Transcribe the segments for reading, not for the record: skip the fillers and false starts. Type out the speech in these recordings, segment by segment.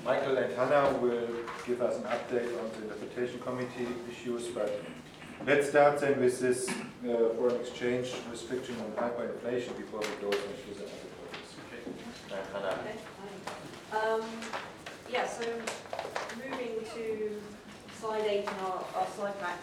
Michael and Hannah will give us an update on the interpretation committee issues, but let's start then with this foreign exchange restriction on hyperinflation before we go into the other topics. Okay. Hannah. Okay. Yeah, so moving to slide 8 in our slide pack.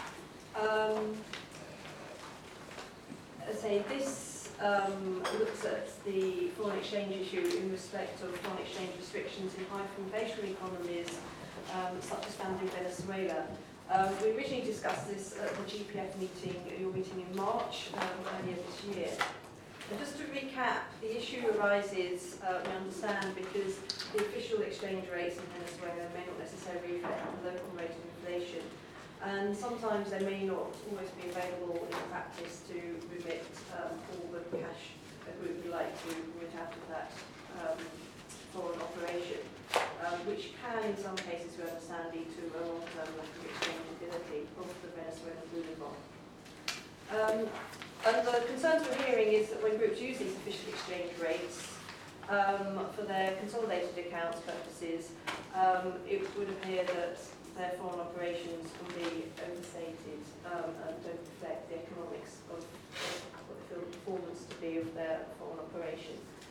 As I say, this looks at the foreign exchange issue in respect of foreign exchange restrictions in hyperinflationary economies, such as found in Venezuela. We originally discussed this at the GPF meeting, your meeting in March earlier this year. And just to recap, the issue arises, we understand, because the official exchange rates in Venezuela may not necessarily reflect the local rate of inflation. And sometimes they may not always be available in practice to remit all the cash that we would like to remit out of that foreign operation, which can, in some cases, we understand, lead to a long-term lack of exchangeability of the Venezuelan bolivar. And the concerns we're hearing is that when groups use these official exchange rates for their consolidated accounts purposes, it would appear that their foreign operations can be overstated and don't reflect the economics of what they feel the performance to be of their foreign operation.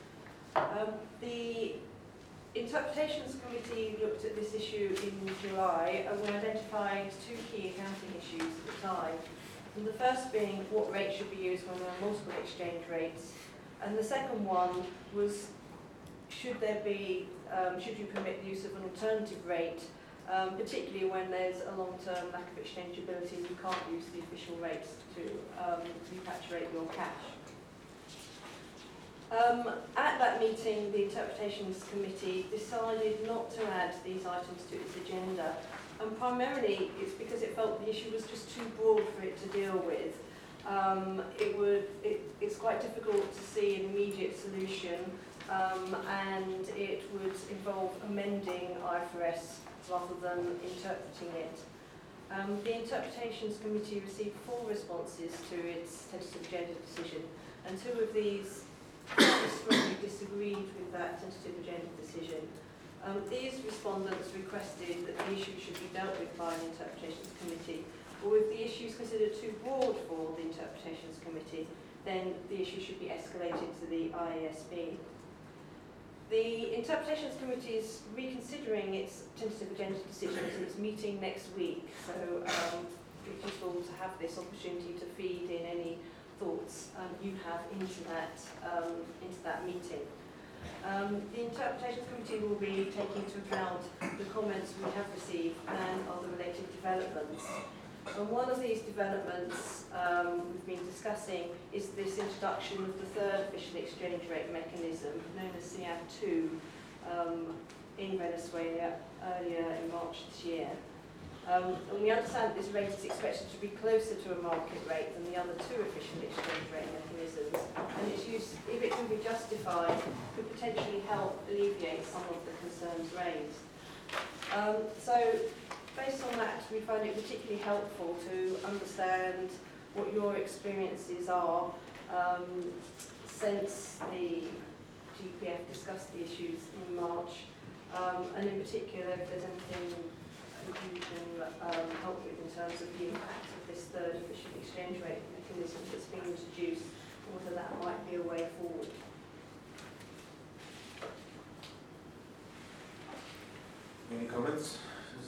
The Interpretations Committee looked at this issue in July and we identified 2 key accounting issues at the time. And the first being what rate should be used when there are multiple exchange rates, and the second one was should you permit the use of an alternative rate, particularly when there's a long-term lack of exchangeability and you can't use the official rates to repatriate your cash. At that meeting, the Interpretations Committee decided not to add these items to its agenda, and primarily it's because it felt the issue was just too broad for it to deal with. It's quite difficult to see an immediate solution, and it would involve amending IFRS rather than interpreting it. The Interpretations Committee received 4 responses to its tentative agenda decision, and 2 of these strongly disagreed with that tentative agenda decision. These respondents requested that the issue should be dealt with by the Interpretations Committee, or if the issue is considered too broad for the Interpretations Committee, then the issue should be escalated to the IASB. The Interpretations Committee is reconsidering its tentative agenda decisions and it's meeting next week, so it's useful to have this opportunity to feed in any thoughts you have into that meeting. The Interpretations Committee will be taking into account the comments we have received and other related developments. And one of these developments we've been discussing is this introduction of the 3rd official exchange rate mechanism, known as CIAP2, in Venezuela earlier in March this year. And we understand that this rate is expected to be closer to a market rate than the other 2 official exchange rate mechanisms, and its use, if it can be justified, could potentially help alleviate some of the concerns raised. So, based on that, we find it particularly helpful to understand what your experiences are since the GPF discussed the issues in March, and in particular if there's anything you can help with in terms of the impact of this 3rd official exchange rate mechanism that's been introduced, or whether that might be a way forward. Any comments?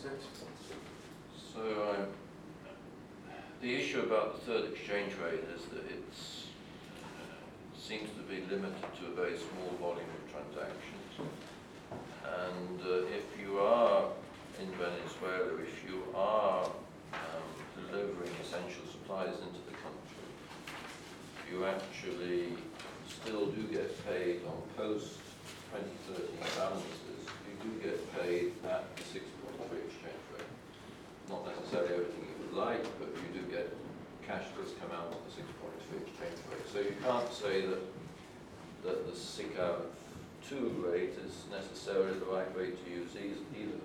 So the issue about the 3rd exchange rate is that it seems to be limited to a very small volume of transactions. And if you are in Venezuela, if you are delivering essential supplies into the country, you actually still do get paid on post-2013 balances. You do get paid at the 6.3 exchange rate. Not necessarily everything you would like, but you do get cash does come out at the 6.3 exchange rate. So you can't say that the CIAP2 rate is necessarily the right rate to use either.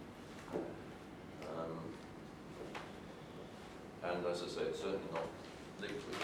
And as I say, it's certainly not liquid.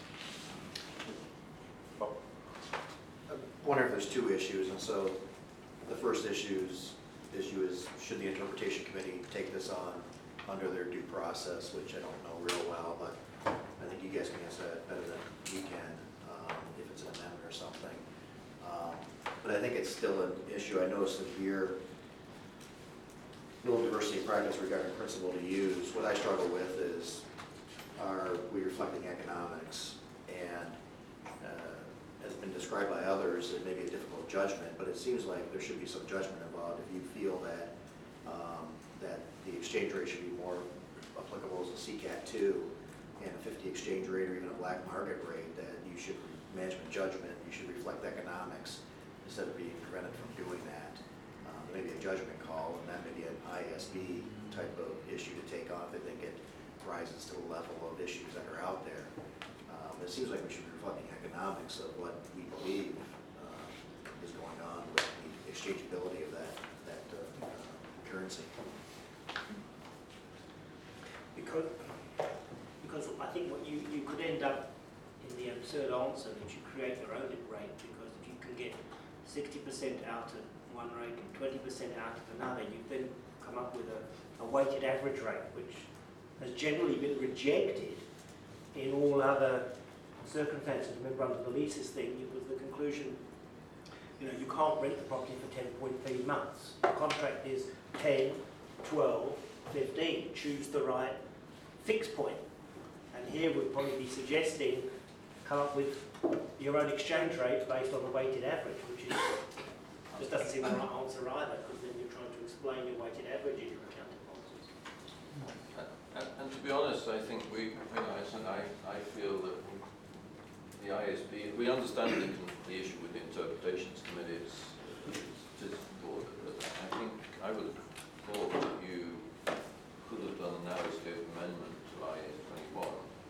I wonder if there's 2 issues, and so first issue is, should the interpretation committee take this on under their due process, which I don't know real well, but I think you guys can answer that better than we can, if it's an amendment or something. But I think it's still an issue. I noticed that here, little diversity of practice regarding principle to use. What I struggle with is, are we reflecting economics? And as been described by others, it may be a difficult judgment, but it seems like there should be some judgment involved. If you feel that that the exchange rate should be more applicable as a CCAT 2 and a 50 exchange rate or even a black market rate, that you should, management judgment, you should reflect economics instead of being prevented from doing that. Maybe a judgment call, and that may be an ISB type of issue to take on if they think it rises to the level of issues that are out there. It seems like we should be reflecting economics of what we believe is going on with the exchangeability of that currency. Because I think what you could end up in the absurd answer that you create your own rate, because if you can get 60% out of one rate and 20% out of another, you then come up with a weighted average rate, which has generally been rejected in all other circumstances. Remember, under the leases thing, it was the conclusion, you know, you can't rent the property for 10.3 months. The contract is 10, 12, 15. Choose the right fixed point. And here we'd probably be suggesting come up with your own exchange rate based on the weighted average, which is just doesn't seem the right answer either, because then you're trying to explain your weighted average in your accounting policies. And to be honest, I think I feel that the ISB, we understand the issue with the interpretations committee. It's difficult, but I think I would have thought that you could have done a narrow scope amendment to IAS 21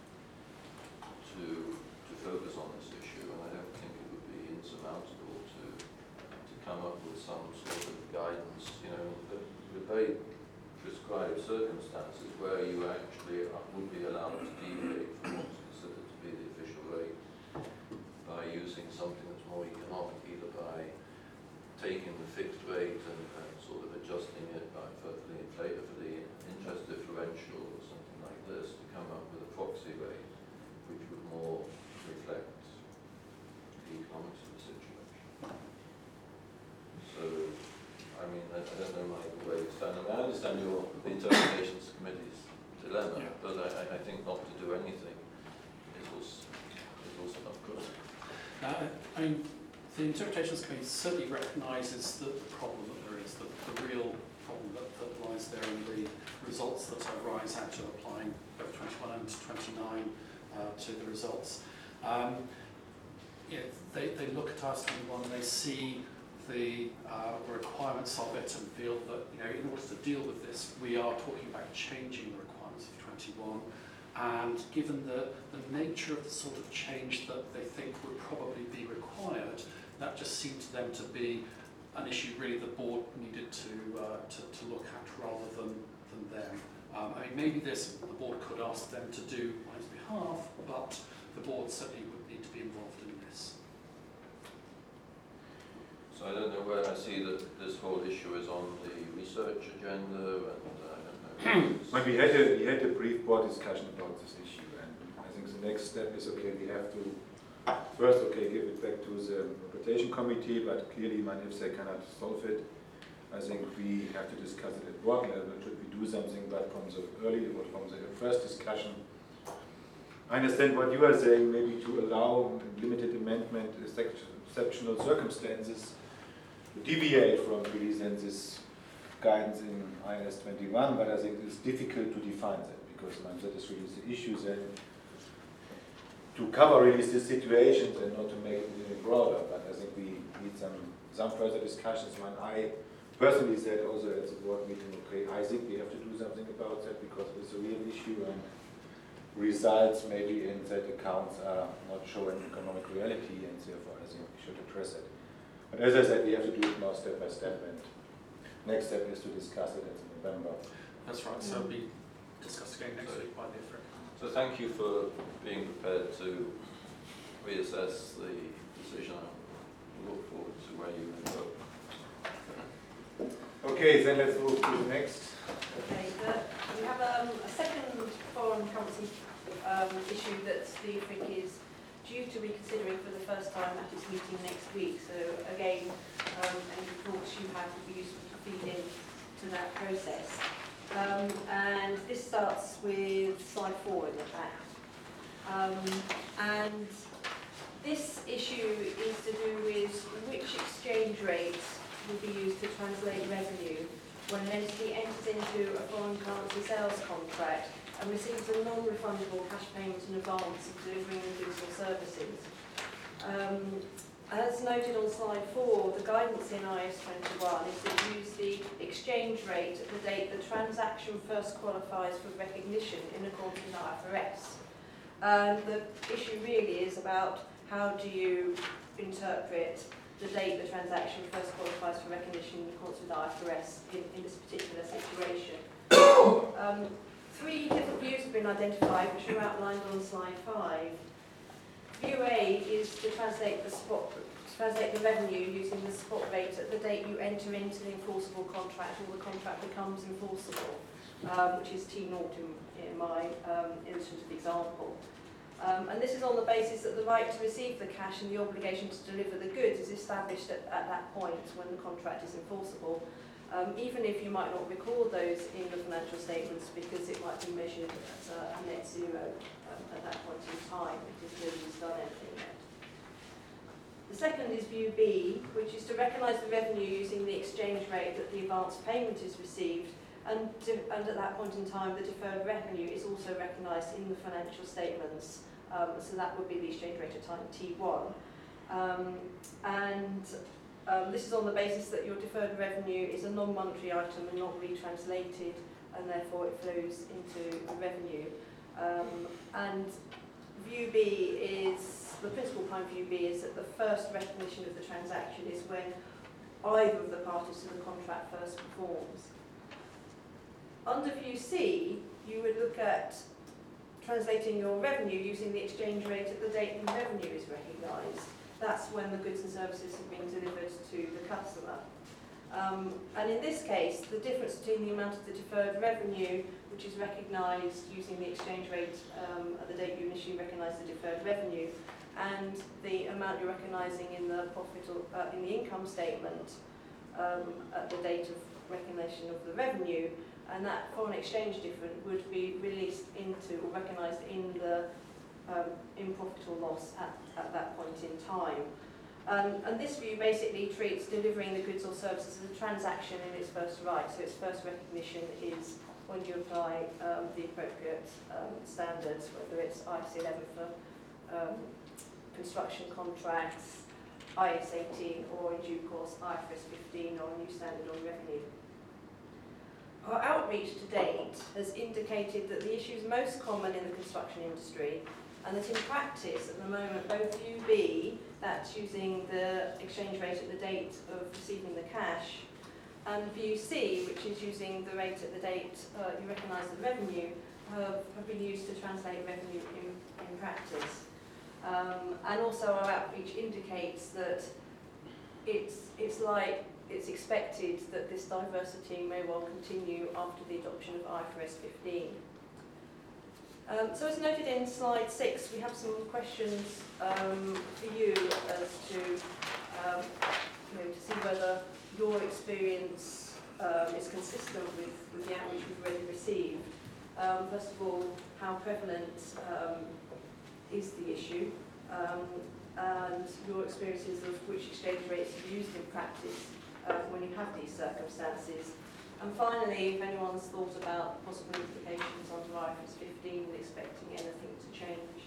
to focus on this issue, and I don't think it would be insurmountable to come up with some sort of guidance, you know, with very prescribed circumstances where you actually would be allowed to deviate from what's considered to be the official rate by using something that's more economic, either by taking the fixed rate and sort of adjusting it for the interest differential or something like this to come up with a proxy rate which would more reflect the economics of the situation. So, I mean, I don't know where you stand. I mean, I understand the interpretations committee's dilemma, yeah, but I think not to do anything is also not good. I mean, the interpretations committee certainly recognises the problem that there is, the real problem that lies there in the results that arise out of applying both 21 and 29 to the results. They look at IAS 21 and they see the requirements of it and feel that, you know, in order to deal with this, we are talking about changing the requirements of 21. And given the nature of the sort of change that they think would probably be required, that just seemed to them to be an issue really the board needed to look at rather than them. I mean, maybe the board could ask them to do on his behalf, but the board certainly would need to be involved in this. So I don't know where I see that this whole issue is on the research agenda, and I don't know. But we had a brief board discussion about this issue, and I think the next step is, okay, we have to first, okay, give it back to the interpretation committee, but clearly, if they cannot solve it, I think we have to discuss it at board level. Should we do something, but from the first discussion, I understand what you are saying, maybe to allow limited amendment, exceptional circumstances, to deviate from really then this guidance in IAS 21, but I think it's difficult to define that, because that is really the issue then, to cover really these situations and not to make it any broader, but I think we need some further discussions. When I personally said also at the board meeting, okay, I think we have to do something about that because it's a real issue, and results maybe in that accounts are not showing economic reality, and therefore I think we should address it. But as I said, we have to do it now step by step, and next step is to discuss it in November. That's right, so it'll be discussed again next week by the IFRIC. So thank you for being prepared to reassess the decision. I look forward to where you end up. Okay, then let's move to the next. Okay, we have a second foreign currency issue that the IFRIC is due to be considering for the first time at its meeting next week. So again, any thoughts you have would be useful to feed in to that process. And this starts with slide 4 in the pack. And this issue is to do with which exchange rates will be used to translate revenue when an entity enters into a foreign currency sales contract and receives a non-refundable cash payment in advance of delivering the goods or services. As noted on slide 4, the guidance in IAS 21 is to use the exchange rate at the date the transaction first qualifies for recognition in accordance with IFRS. The issue really is about how do you interpret the date the transaction first qualifies for recognition in accordance with IFRS in this particular situation. 3 different views have been identified, which are outlined on slide 5. View A is to translate the revenue using the spot rate at the date you enter into the enforceable contract or the contract becomes enforceable, which is T0 in my illustrative example. And this is on the basis that the right to receive the cash and the obligation to deliver the goods is established at that point when the contract is enforceable, even if you might not record those in the financial statements because it might be measured as a net zero at that point in time because nobody's done anything yet. The second is view B, which is to recognise the revenue using the exchange rate that the advance payment is received, and at that point in time the deferred revenue is also recognised in the financial statements. So that would be the exchange rate at time T1. This is on the basis that your deferred revenue is a non-monetary item and not retranslated, and therefore it flows into a revenue. And view B is, the principal behind view B is that the first recognition of the transaction is when either of the parties to the contract first performs. Under view C, you would look at translating your revenue using the exchange rate at the date the revenue is recognised. That's when the goods and services have been delivered to the customer. And in this case, the difference between the amount of the deferred revenue, which is recognised using the exchange rate at the date you initially recognise the deferred revenue, and the amount you're recognising in the profit or in the income statement at the date of recognition of the revenue, and that foreign exchange difference would be released into or recognised in the in profit or loss at that point in time. And this view basically treats delivering the goods or services as a transaction in its first right. So its first recognition is when you apply the appropriate standards, whether it's IAS 11 for construction contracts, IAS 18, or in due course IFRS 15 or a new standard on revenue. Our outreach to date has indicated that the issues most common in the construction industry, and that in practice at the moment both view B, that's using the exchange rate at the date of receiving the cash, and view C, which is using the rate at the date you recognise the revenue, have been used to translate revenue in practice. And also our outreach indicates that it's expected that this diversity may well continue after the adoption of IFRS 15. So as noted in slide 6, we have some questions for you as to see whether your experience is consistent with the outreach we've already received. First of all, how prevalent is the issue, and your experiences of which exchange rates are used in practice when you have these circumstances. And finally, if anyone's thought about possible implications under IFRS 15 and expecting anything to change.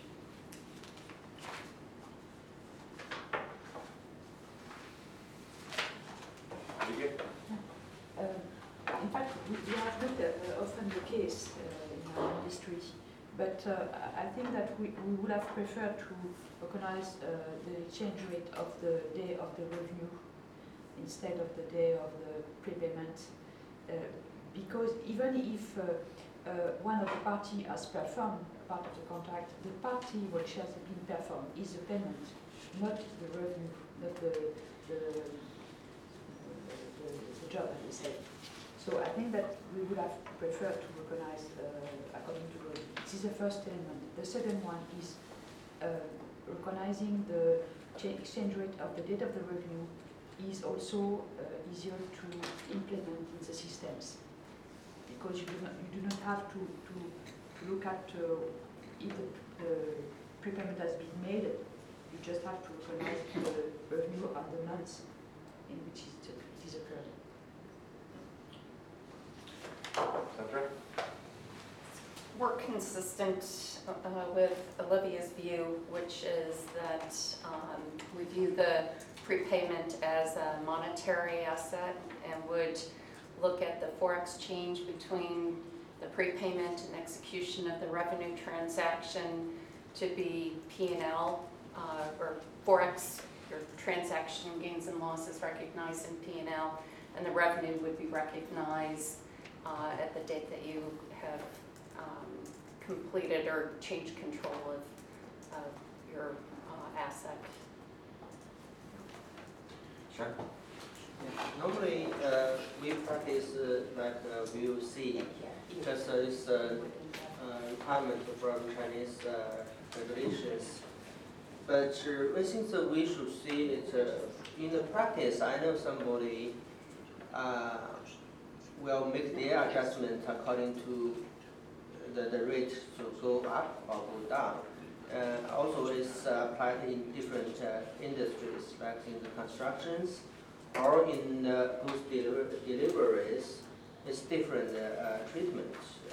In fact, we have not often the case in our industry, but I think that we would have preferred to recognize the exchange rate of the day of the revenue instead of the day of the prepayment, because even if one of the party has performed part of the contract, the party which has been performed is the payment, not the revenue, not the job, as we say. So I think that we would have preferred to recognize according to the, this is the first element. The second one is recognizing the exchange rate of the date of the revenue is also easier to implement in the systems, because you do not have to look at if the prepayment has been made. You just have to recognize the revenue of the months in which it is occurred. Sandra? We're consistent with Olivia's view, which is that we view the prepayment as a monetary asset and would look at the forex change between the prepayment and execution of the revenue transaction to be P&L, or forex, your transaction gains and losses recognized in P&L, and the revenue would be recognized at the date that you have completed or changed control of your asset. Sure. Normally, we practice like VOC because it's a requirement from Chinese regulations. But I think that we should see it in the practice. I know somebody will make their adjustment according to the rate to go up or go down. Also, it's applied in different industries, like in the constructions or in goods deliveries. It's different treatment.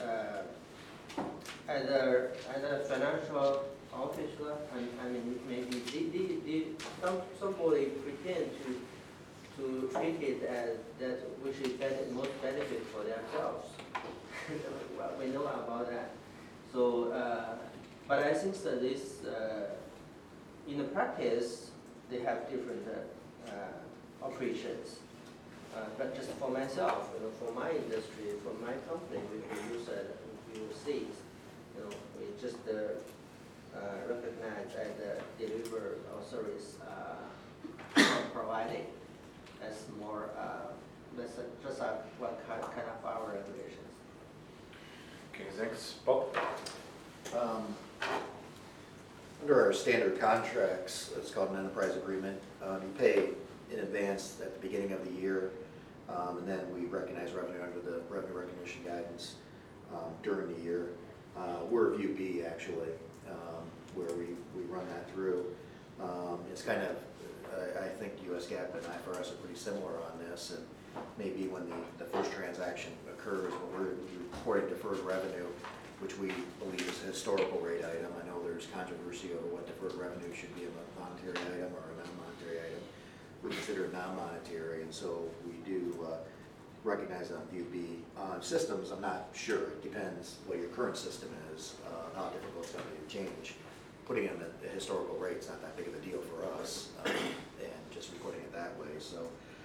As a financial officer, I mean, maybe somebody pretend to treat it as that which is most benefit for themselves. Well, we know about that. So, but I think that this, in the practice, they have different operations. But just for myself, for my industry, for my company, we use VOCs. We just recognize as a deliver or service providing. That's more. That's just what kind of our regulations. Okay, thanks. Bob? Under our standard contracts, it's called an enterprise agreement. You pay in advance at the beginning of the year, and then we recognize revenue under the revenue recognition guidance during the year. We're View B actually, where we run that through. It's kind of, I think US GAAP and IFRS are pretty similar on this, and maybe when the first transaction occurs, when we're reporting deferred revenue, which we believe is a historical rate item. I know there's controversy over what deferred revenue should be a monetary item or a non-monetary item. We consider it non-monetary, and so we do recognize it on View B. On systems, I'm not sure. It depends what your current system is, how difficult it's going to be to change. Putting in the historical rate's not that big of a deal for us, and just recording it that way. So,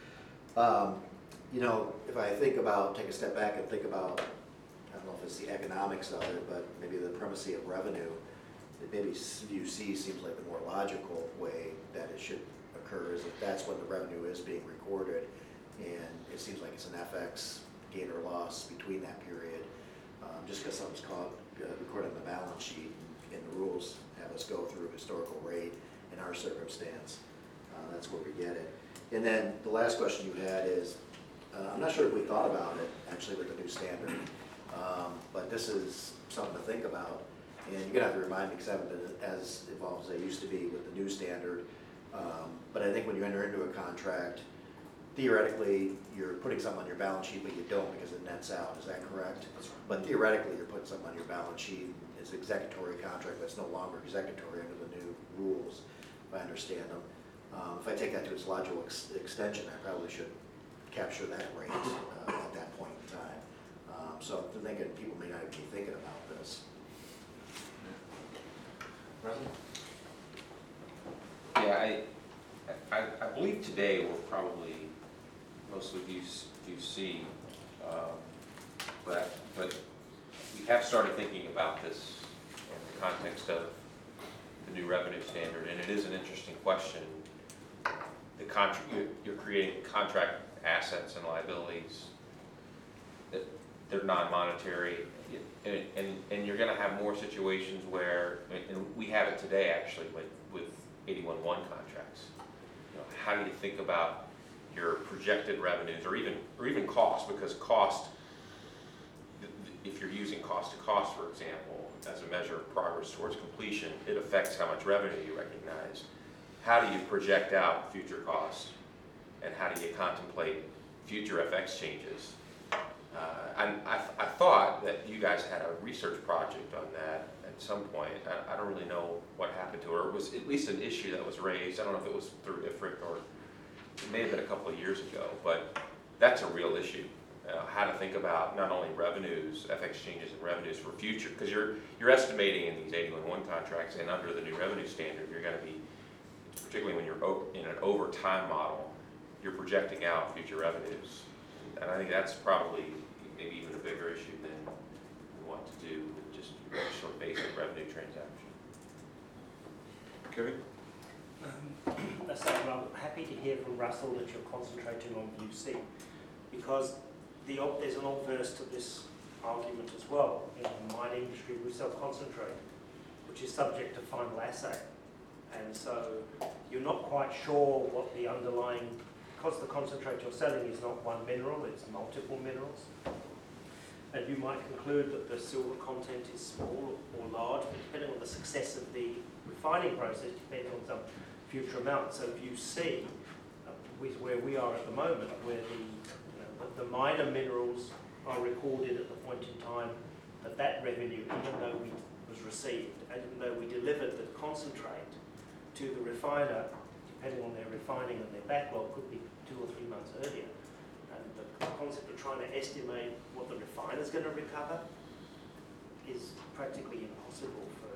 if I think about, take a step back and think about, I don't know if it's the economics of it, but maybe the primacy of revenue, maybe View C seems like the more logical way that it should occur, is if that's when the revenue is being recorded, and it seems like it's an FX gain or loss between that period, just because something's recorded on the balance sheet, and the rules have us go through historical rate in our circumstance. That's where we get it. And then the last question you had is, I'm not sure if we thought about it actually with the new standard, but this is something to think about. And you're gonna have to remind me, because I haven't been as involved as I used to be with the new standard. But I think when you enter into a contract, theoretically, you're putting something on your balance sheet, but you don't because it nets out. Is that correct? That's right. But theoretically, you're putting something on your balance sheet. It's an executory contract that's no longer executory under the new rules, if I understand them. If I take that to its logical extension, I probably should capture that rate at that point in time. So I'm thinking people may not be thinking about this. Yeah, I believe today we're probably mostly VC, but we have started thinking about this in the context of the new revenue standard, and it is an interesting question. You're creating contract assets and liabilities they're non-monetary, and you're gonna have more situations where, and we have it today actually with 81-1 contracts. You know, how do you think about your projected revenues or even cost, because cost, if you're using cost to cost, for example, as a measure of progress towards completion, it affects how much revenue you recognize. How do you project out future costs, and how do you contemplate future FX changes? I thought that you guys had a research project on that at some point. I don't really know what happened to it, or it was at least an issue that was raised. I don't know if it was through IFRIC or it may have been a couple of years ago, but that's a real issue. How to think about not only revenues, FX changes and revenues for future, because you're estimating in these 81-1 contracts and under the new revenue standard, you're going to be, particularly when you're in an over time model, you're projecting out future revenues. And I think that's probably maybe even a bigger issue than we want to do with just your sort of basic revenue transaction. Kevin? So I'm happy to hear from Russell that you're concentrating on view C, because there's an obverse to this argument as well. In the mining industry, we sell concentrate, which is subject to final assay. And so you're not quite sure what the underlying, because the concentrate you're selling is not one mineral, it's multiple minerals. And you might conclude that the silver content is small or large, but depending on the success of the refining process, depends on some future amount. So view C, with where we are at the moment, where the minor minerals are recorded at the point in time that revenue, even though we was received, and even though we delivered the concentrate to the refiner, depending on their refining and their backlog, could be 2 or 3 months earlier. And the concept of trying to estimate what the refiner's going to recover is practically impossible for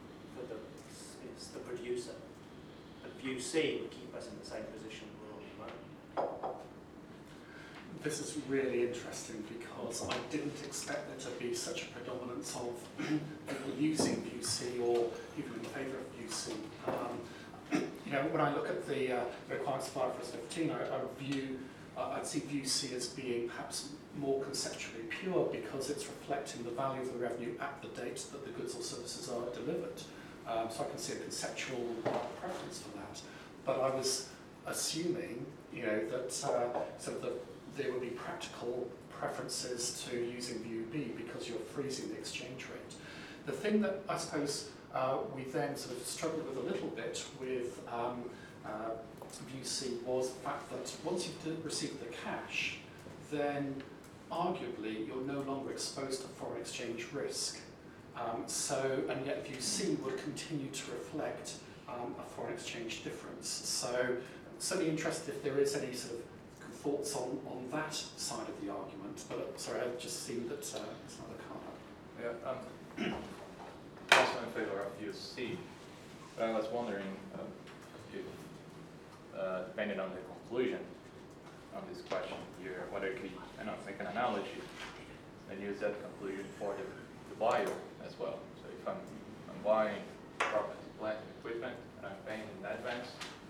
the producer. But view C would keep us in the same position we're on at the moment. This is really interesting because I didn't expect there to be such a predominance of people using view C or even in favour of view C. You know, when I look at the requirements of IFRS 15, I'd see view C as being perhaps more conceptually pure because it's reflecting the value of the revenue at the date that the goods or services are delivered. So I can see a conceptual preference for that. But I was assuming, you know, that there would be practical preferences to using view B because you're freezing the exchange rate. The thing that I suppose we then sort of struggled with a little bit with view C was the fact that once you've received the cash, then arguably you're no longer exposed to foreign exchange risk. And yet view C would continue to reflect a foreign exchange difference. So I'm certainly interested if there is any sort of thoughts on that side of the argument, but sorry, I've just seen that it's not a card. Yeah, also in favor of view C, but I was wondering if, depending on the conclusion of this question here, whether it could, make an analogy and use that conclusion for the buyer as well. So if I'm buying property, plant, and equipment, and I'm paying in advance,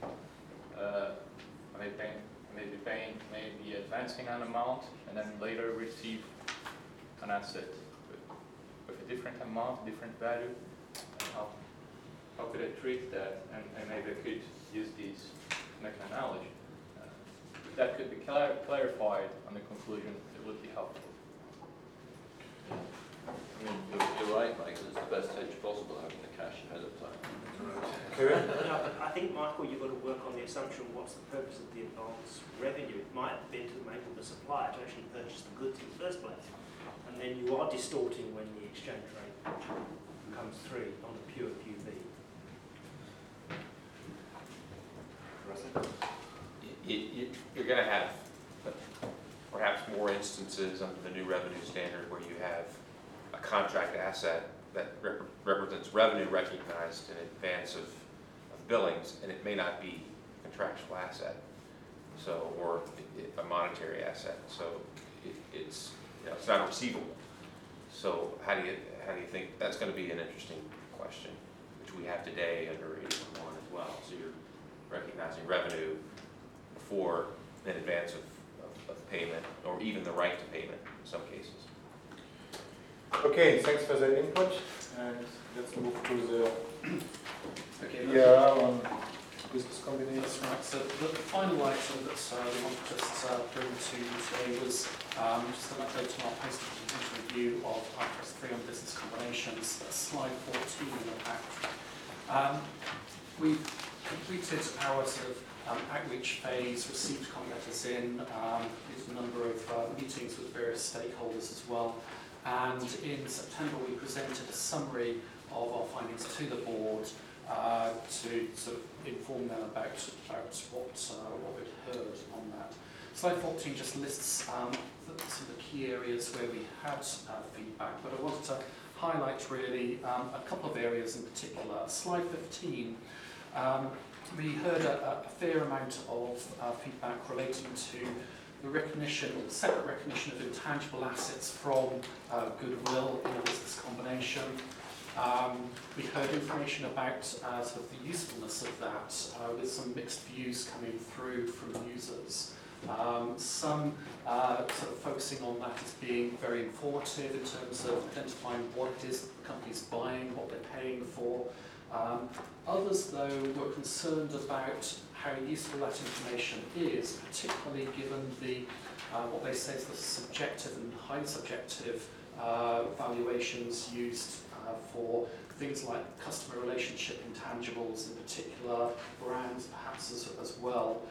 maybe advancing an amount, and then later receive an asset with a different amount, different value. And how could I treat that? And maybe I could use these to make an analogy. If that could be clarified on the conclusion, it would be helpful. I mean, you're right, Michael, it's the best hedge possible, having the cash ahead of time. I think, Michael, you've got to work on the assumption what's the purpose of the advance revenue. It might have been to enable the supplier to actually purchase the goods in the first place. And then you are distorting when the exchange rate comes through on the pure QB. You're going to have perhaps more instances under the new revenue standard where you have a contract asset that represents revenue recognized in advance of billings, and it may not be a contractual asset, so or a monetary asset. So it's it's not receivable. So how do you think that's going to be an interesting question, which we have today under 81 as well. So you're recognizing revenue before in advance of payment, or or even the right to payment in some cases. Okay, thanks for that input, and let's move to the Okay, on business combination. that's right. So the final item that we want to just bring to you today was just an update on our post-implementation review of IFRS 3 on business combinations. That's slide 14 in the pack. We've completed our sort of outreach phase, received comment letters in, did a number of meetings with various stakeholders as well. And in September, we presented a summary of our findings to the board to sort of inform them about what we'd heard on that. Slide 14 just lists some of the key areas where we had feedback, but I wanted to highlight really a couple of areas in particular. Slide 15, we heard a fair amount of feedback relating to the separate recognition of intangible assets from goodwill in a business combination. We heard information about sort of the usefulness of that, with some mixed views coming through from users. Some sort of focusing on that as being very informative in terms of identifying what it is the company's buying, what they're paying for. Others, though, were concerned about how useful that information is, particularly given the what they say is the subjective and highly subjective valuations used for things like customer relationship intangibles, in particular brands perhaps as well.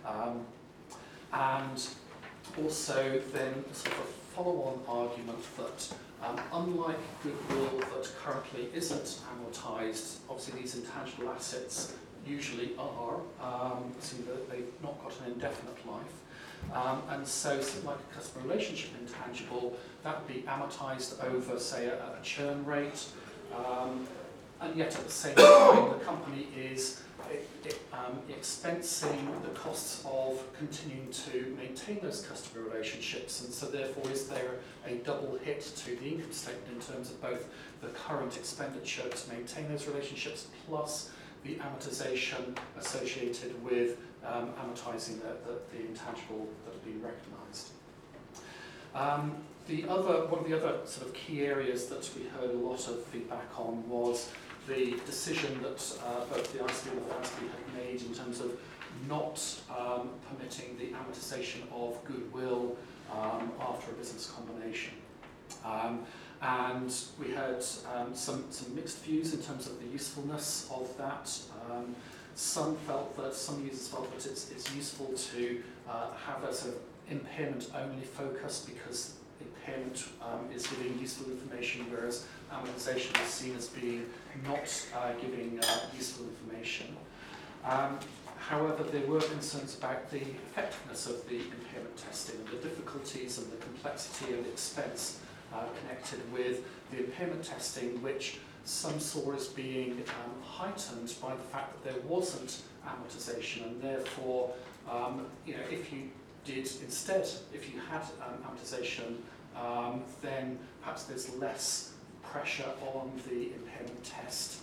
And also then sort of a follow-on argument that unlike goodwill that currently isn't amortised, obviously these intangible assets usually are, so that they've not got an indefinite life. And so something like a customer relationship intangible, that would be amortised over, say, a churn rate, and yet at the same time the company is expensing the costs of continuing to maintain those customer relationships, and so therefore is there a double hit to the income statement in terms of both the current expenditure to maintain those relationships plus the amortization associated with amortising the intangible that had been recognised. One of the other sort of key areas that we heard a lot of feedback on was the decision that both the ICB and the FASB had made in terms of not permitting the amortisation of goodwill after a business combination. And we had some mixed views in terms of the usefulness of that. Some users felt that it's useful to have a sort of impairment only focus because impairment is giving useful information, whereas amortization is seen as being not giving useful information. However, there were concerns about the effectiveness of the impairment testing and the difficulties and the complexity and the expense connected with the impairment testing, which some saw as being heightened by the fact that there wasn't amortization, and therefore, if you had amortization, then perhaps there's less pressure on the impairment test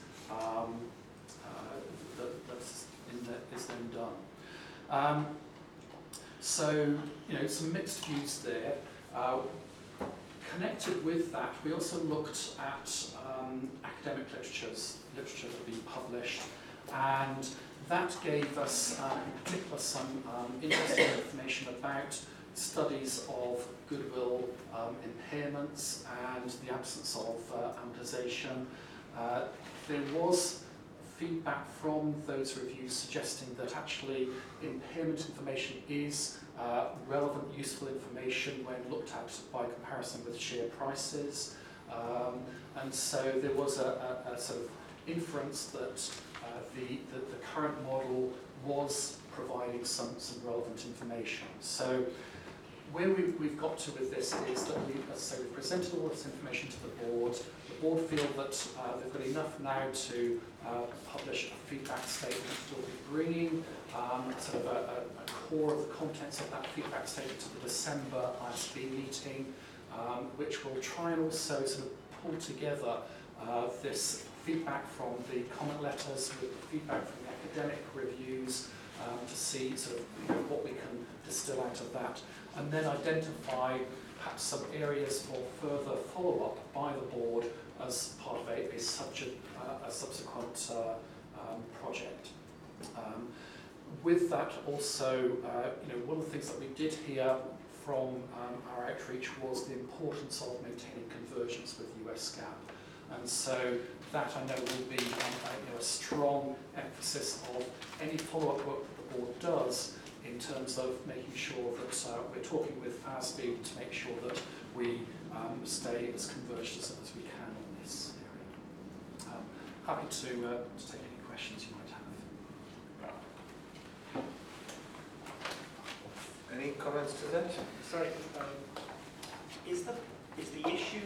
that is then done. So, some mixed views there. Connected with that, we also looked at academic literature that had been published, and that gave us in particular some interesting information about studies of goodwill impairments and the absence of amortization. There was feedback from those reviews suggesting that actually impairment information is relevant, useful information when looked at by comparison with share prices. And so there was a sort of inference that the current model was providing some relevant information. So where we've got to with this is that we've presented all this information to the board. The board feel that they've got enough now to publish a feedback statement. We'll be bringing sort of a core of the contents of that feedback statement to the December ISB meeting, which will try and also sort of pull together this feedback from the comment letters with the feedback from the academic reviews to see sort of what we can distill out of that, and then identify perhaps some areas for further follow-up by the board as part of a subsequent project. With that also, one of the things that we did hear from our outreach was the importance of maintaining convergence with US GAAP. And so that I know will be a strong emphasis of any follow-up work that the board does in terms of making sure that we're talking with FASB to make sure that we stay as converged as we can on this area. Happy to take any questions you might have. Any comments to that? Sorry, is the issue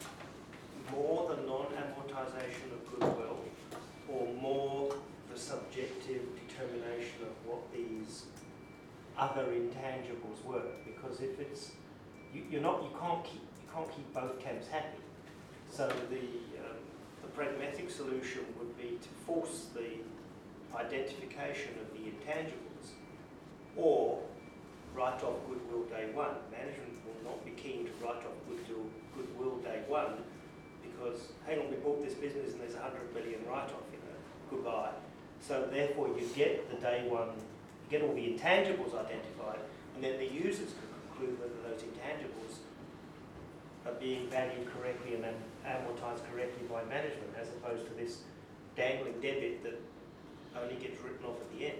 more the non-amortization of goodwill, or more the subjective determination of what these other intangibles were? Because if it's you can't keep both camps happy. So the pragmatic solution would be to force the identification of the intangibles, or write off goodwill day one. Management will not be keen to write off goodwill day one, because, hang on, we bought this business and there's 100 million write-off, goodbye. So therefore you get the day one, you get all the intangibles identified, and then the users can conclude whether those intangibles are being valued correctly and then amortized correctly by management, as opposed to this dangling debit that only gets written off at the end.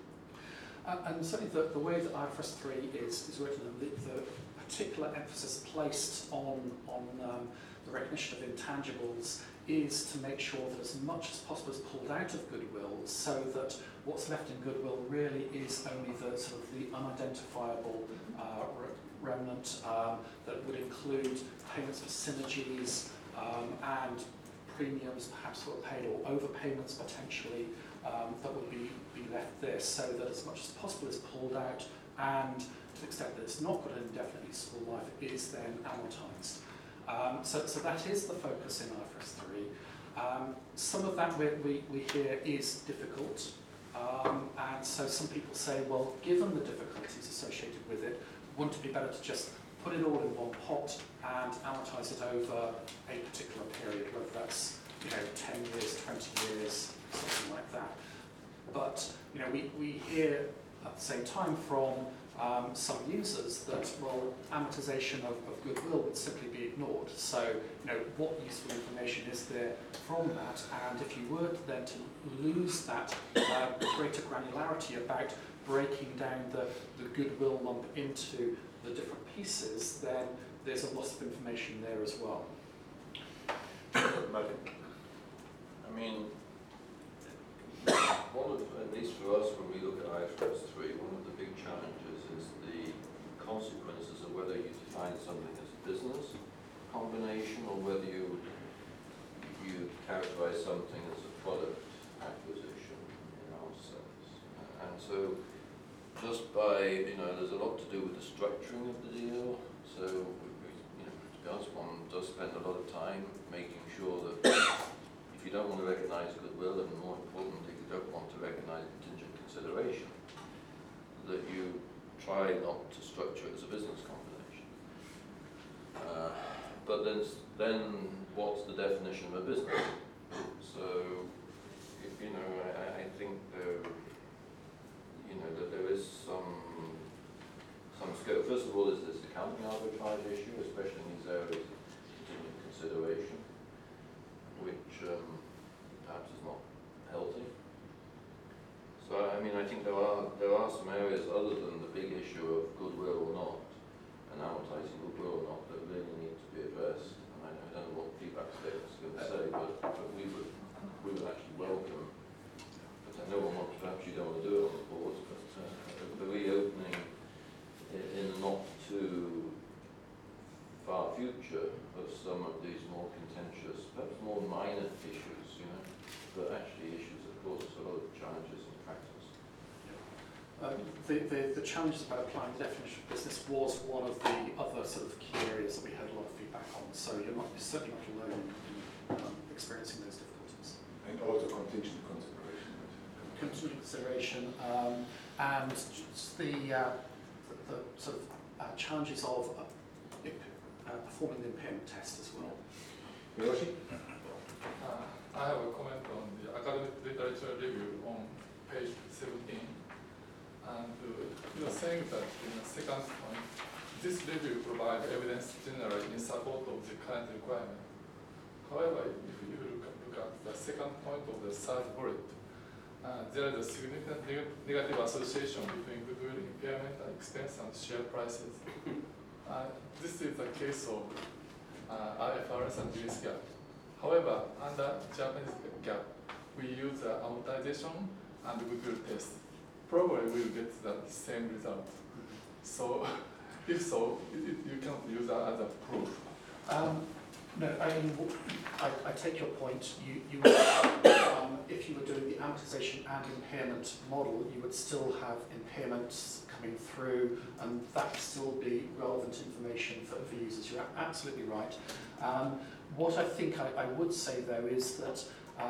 And certainly the way that IFRS 3 is written, and the particular emphasis placed on the recognition of intangibles is to make sure that as much as possible is pulled out of goodwill, so that what's left in goodwill really is only the sort of the unidentifiable remnant that would include payments for synergies and premiums perhaps that were paid, or overpayments potentially that would be left there, so that as much as possible is pulled out, and to the extent that it's not got an indefinite useful life, it is then amortised. So that is the focus in IFRS 3. Some of that we hear is difficult, and so some people say, well, given the difficulties associated with it, wouldn't it be better to just put it all in one pot and amortise it over a particular period, whether that's 10 years, 20 years, something like that. But we hear at the same time from some users that, well, amortization of goodwill would simply be ignored. So, what useful information is there from that? And if you were then to lose that greater granularity about breaking down the goodwill lump into the different pieces, then there's a loss of information there as well. I mean, at least for us, when we look at IFRS 3, one of the big challenges is the consequences of whether you define something as a business combination or whether you characterize something as a product acquisition in our sense. And so just by, there's a lot to do with the structuring of the deal. So, to be honest, one does spend a lot of time making sure that if you don't want to recognize goodwill, and more importantly, if you don't want to recognize contingent consideration, that you try not to structure it as a business combination. But then what's the definition of a business? So, I think that there is some scope. First of all, is this accounting arbitrage issue, especially in these areas of contingent consideration, which perhaps is not healthy. So I think there are some areas other than the big issue of goodwill or not, and amortizing goodwill or not, that really need to be addressed. And I don't know what feedback statement is going to say, but we would actually welcome. But I know perhaps you don't want to do it on the board, but the reopening in the not too far future of some of these more contentious, perhaps more minor issues, but actually issues that cause us a lot of challenges in practice. The challenges about applying the definition of business was one of the other sort of key areas that we had a lot of feedback on. So you're certainly not alone in experiencing those difficulties. And also contingent consideration. continued consideration, and just the sort of challenges of performing the impairment test as well. Hiroshi? I have a comment on the academic literature review on page 17. And you're saying that in the second point, this review provides evidence generally in support of the current requirement. However, if you look at the second point of the third bullet, there is a significant negative association between goodwill impairment and expense and share prices. This is the case of IFRS and US GAAP. However, under Japanese GAAP, we use the amortization and goodwill test. Probably we'll get the same result. So, if so, you cannot use that as a proof. No, I mean, I take your point. You if you were doing the amortization and impairment model, you would still have impairments coming through, and that would still be relevant information for users. You're absolutely right. What I think I would say, though, is that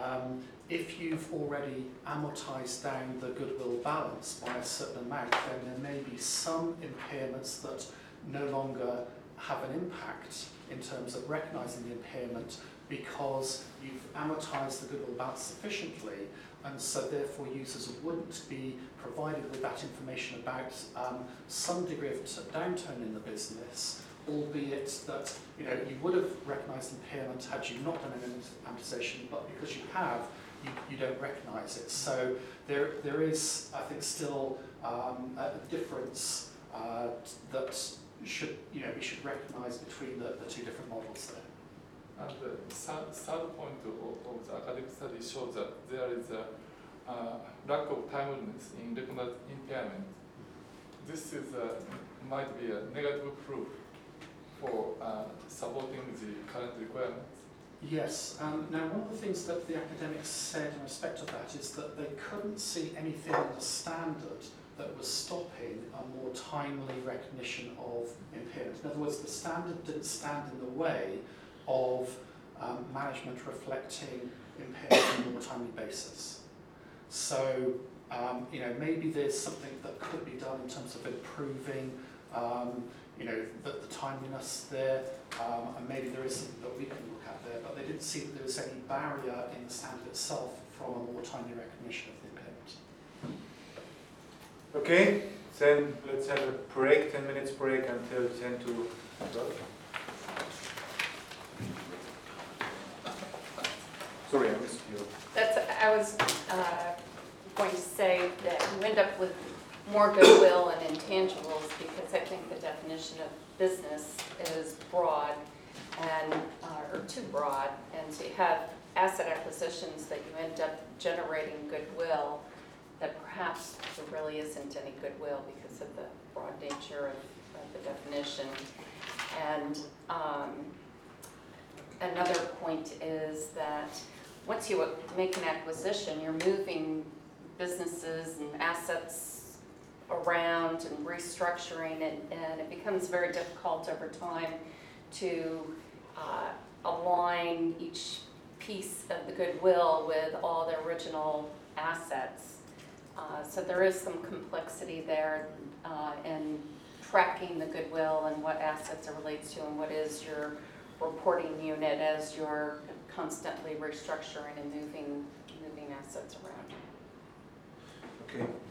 if you've already amortized down the goodwill balance by a certain amount, then there may be some impairments that no longer have an impact in terms of recognising the impairment because you've amortized the goodwill balance sufficiently, and so therefore users wouldn't be provided with that information about some degree of downturn in the business, albeit that you would have recognised impairment had you not done an amortization, but because you have, you don't recognise it. So there is, I think, still a difference that we should recognise between the two different models there. And the third point of the academic study shows that there is a lack of timeliness in recognized impairment. This is might be a negative proof for supporting the current requirements. Yes, now one of the things that the academics said in respect of that is that they couldn't see anything in the standard that was stopping a more timely recognition of impairment. In other words, the standard didn't stand in the way of management reflecting impairment on a more timely basis. So, maybe there's something that could be done in terms of improving, the timeliness there, and maybe there is something that we can look at there, but they didn't see that there was any barrier in the standard itself from a more timely recognition of the impairment. Okay, then let's have a break, 10 minutes break until 10 to 12. Sorry, I missed you. I was going to say that you end up with more goodwill and intangibles because I think the definition of business is broad and or too broad, and so you have asset acquisitions that you end up generating goodwill that perhaps there really isn't any goodwill because of the broad nature of the definition. And another point is that once you make an acquisition, you're moving businesses and assets around and restructuring it, and it becomes very difficult over time to align each piece of the goodwill with all the original assets. So there is some complexity there in tracking the goodwill and what assets it relates to and what is your reporting unit as you're constantly restructuring and moving assets around. Okay.